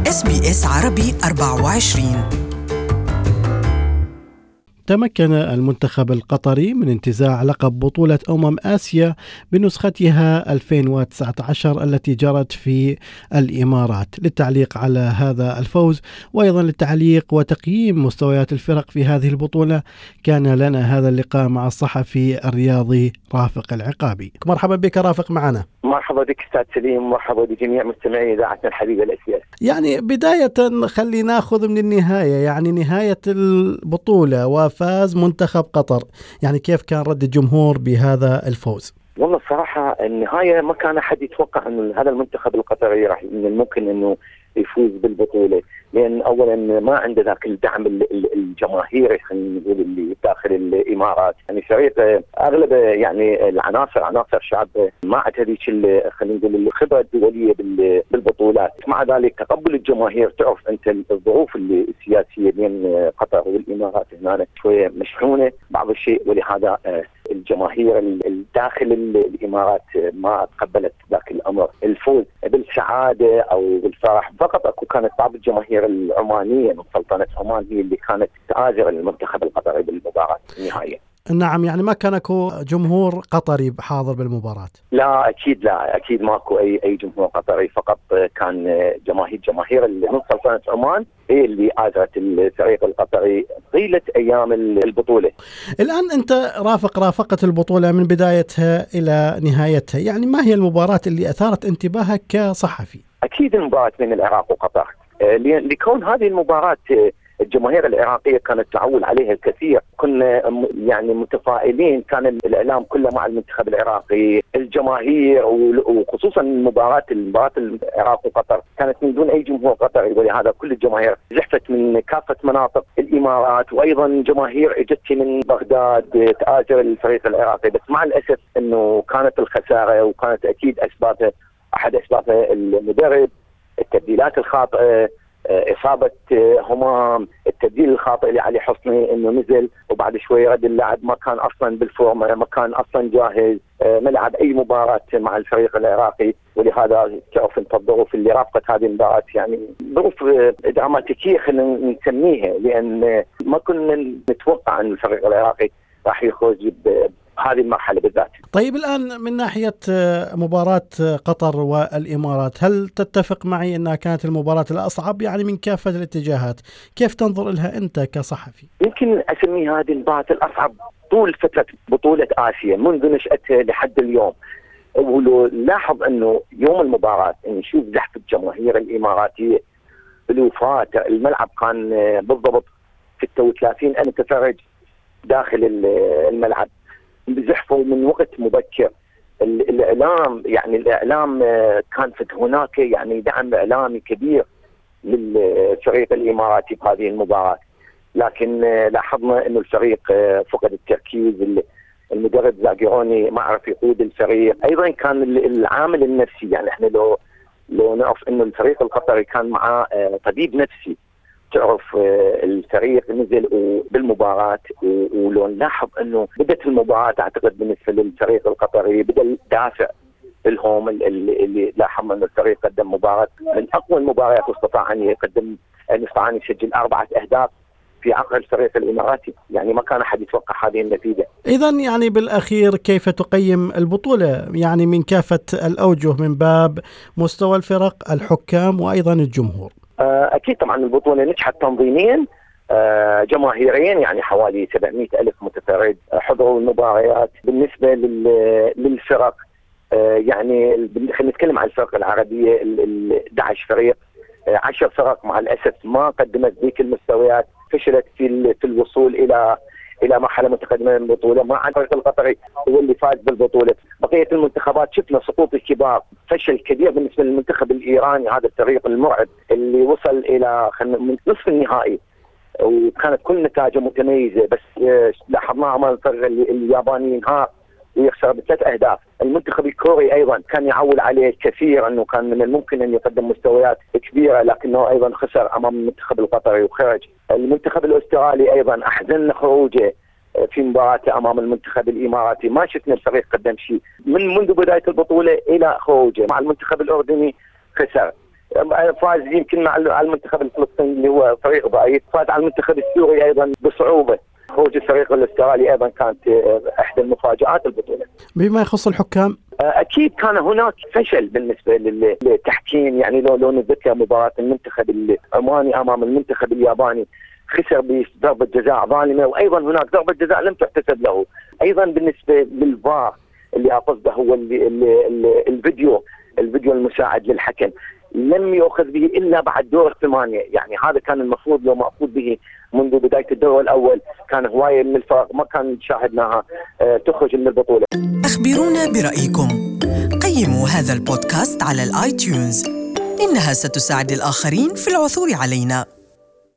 SBS عربي 24. تمكن المنتخب القطري من انتزاع لقب بطولة آسيا بنسختها 2019 التي جرت في الإمارات. للتعليق على هذا الفوز وأيضا للتعليق وتقييم مستويات الفرق في هذه البطولة كان لنا هذا اللقاء مع الصحفي الرياضي رافق العقابي. مرحبا بك رافق معنا. مرحبا بك أستاذ سليم، مرحبا بجميع مستمعي إذاعتنا الحبيبة الأسياس. يعني بداية خلي ناخذ من النهاية، يعني نهاية البطولة وفاز منتخب قطر، يعني كيف كان رد الجمهور بهذا الفوز؟ والله الصراحة النهاية ما كان أحد يتوقع أن هذا المنتخب القطري راح من الممكن أنه يفوز بالبطولة، لأن أولا ما عنده ذاك الدعم الجماهيري خلينا نقول اللي داخل الإمارات. يعني فريق أغلب يعني عناصر شعب ما عندها هذيك خلينا نقول الخبرة الدولية بالبطولات. مع ذلك تقبل الجماهير، تعرف أنت الظروف السياسية بين قطر والإمارات هنا شوية مشحونة بعض الشيء، ولهذا الجماهير الداخل الإمارات ما تقبلت ذاك الأمر. الفوز بالسعادة أو بالفرح فقط أكو كانت بعض الجماهير العمانية من سلطنة عمان هي اللي كانت تآزر المنتخب القطري بالمباراة النهائية. نعم، يعني ما كان اكو جمهور قطري حاضر بالمباراة؟ لا اكيد ماكو اي جمهور قطري، فقط كان جماهير من سلطنة عمان هي اللي آزرت الفريق القطري طيلة ايام البطولة. الان انت رافقت البطولة من بدايتها الى نهايتها، يعني ما هي المباراة اللي اثارت انتباهك كصحفي؟ اكيد المباراة بين العراق وقطر، لكون هذه المباراة الجماهير العراقية كانت تعول عليها الكثير. كنا يعني متفائلين، كان الإعلام كله مع المنتخب العراقي، الجماهير، وخصوصا مباراة العراق وقطر كانت من دون أي جمهور قطري، ولهذا كل الجماهير زحفت من كافة مناطق الإمارات، وأيضا جماهير اجت من بغداد تآزر الفريق العراقي. بس مع الأسف أنه كانت الخسارة، وكانت أكيد أحد أسبابها المدرب، التبديلات الخاطئة، إصابة همام، التبديل الخاطئ لعلي حصني إنه نزل وبعد شوي رد اللاعب ما كان أصلا بالفورمة، ما كان أصلا جاهز ملعب أي مباراة مع الفريق العراقي. ولهذا تعرف أنت الظروف اللي رافقت هذه المباراة، يعني ظروف دراماتيكية خلينا نسميها، لأن ما كنا نتوقع أن الفريق العراقي راح يخرج هذه المرحلة بالذات. طيب الآن من ناحية مباراة قطر والإمارات، هل تتفق معي أنها كانت المباراة الأصعب يعني من كافة الاتجاهات؟ كيف تنظر لها أنت كصحفي؟ يمكن أسمي هذه المباراة الأصعب طول فترة بطولة آسيا منذ نشأتها لحد اليوم. ولو لاحظ أنه يوم المباراة نشوف زحف الجماهير الإماراتية بالوفاة، الملعب كان بالضبط 36 ألف متفرج داخل الملعب، بزحفوا من وقت مبكر. الإعلام كان هناك يعني دعم إعلامي كبير للفريق الإماراتي بهذه المباراة، لكن لاحظنا أنه الفريق فقد التركيز. المدرب زاغيروني ما عرف يقود الفريق. أيضا كان العامل النفسي، يعني احنا لو نعرف أنه الفريق القطري كان معاه طبيب نفسي، تعرف الفريق نزل بالمباراة، ولو نلاحظ أنه بدأت المباراة أعتقد بالنسبة للفريق القطري بدأ دافع الهوم اللي لاحظنا أن الفريق قدم مباراة من أقوى المباريات، واستطاع أن يسجل 4 أهداف في عقل الفريق الإماراتي. يعني ما كان أحد يتوقع هذه النتيجة. إذن يعني بالأخير كيف تقيم البطولة يعني من كافة الأوجه، من باب مستوى الفرق، الحكام، وأيضا الجمهور؟ أكيد طبعا البطولة نجحت تنظيميا، جماهيريا، يعني حوالي 700 ألف متفرج حضروا المباريات. بالنسبة للفرق، يعني خلينا نتكلم عن الفرق العربية، 11 فريق، 10 فرق مع الأسف ما قدمت ذيك المستويات، فشلت في الوصول إلى مرحلة متقدمة من البطولة. ما عدا الفريق القطري هو اللي فاز بالبطولة. بقية المنتخبات شفنا سقوط الكبار، فشل كبير بالنسبة للمنتخب الإيراني، هذا الفريق المرعب اللي وصل إلى نصف النهائي وكانت كل نتائجه متميزة، بس لاحظناها أمام الفريق الياباني انهار ويخسر ب3 أهداف. المنتخب الكوري أيضا كان يعول عليه كثير أنه كان من الممكن أن يقدم مستويات كبيرة، لكنه أيضا خسر أمام المنتخب القطري وخرج. المنتخب الأسترالي أيضا أحزن خروجه في مباراة أمام المنتخب الإماراتي، ما شفنا الفريق قدم شيء منذ بداية البطولة إلى خروجه. مع المنتخب الأردني خسر. فاز يمكن مع المنتخب الفلسطيني اللي هو فريق ضعيف، فاز على المنتخب السوري ايضا بصعوبه. خروج الفريق الاسترالي ايضا كانت احدى المفاجآت البطوله. بما يخص الحكام، اكيد كان هناك فشل بالنسبه للتحكيم، يعني لو نتذكر مباراه المنتخب العماني امام المنتخب الياباني خسر بضربه جزاء ظالمه، وايضا هناك ضربه جزاء لم تحتسب له. ايضا بالنسبه للفار اللي قصده هو الفيديو المساعد للحكم لم يؤخذ به الا بعد دور 8، يعني هذا كان المفروض لو مأخوذ به منذ بدايه الدور الاول كان هوايه من الفرق ما كان شاهدناها تخرج من البطوله. أخبرونا برأيكم، قيموا هذا البودكاست على الآيتيونز، إنها ستساعد الآخرين في العثور علينا.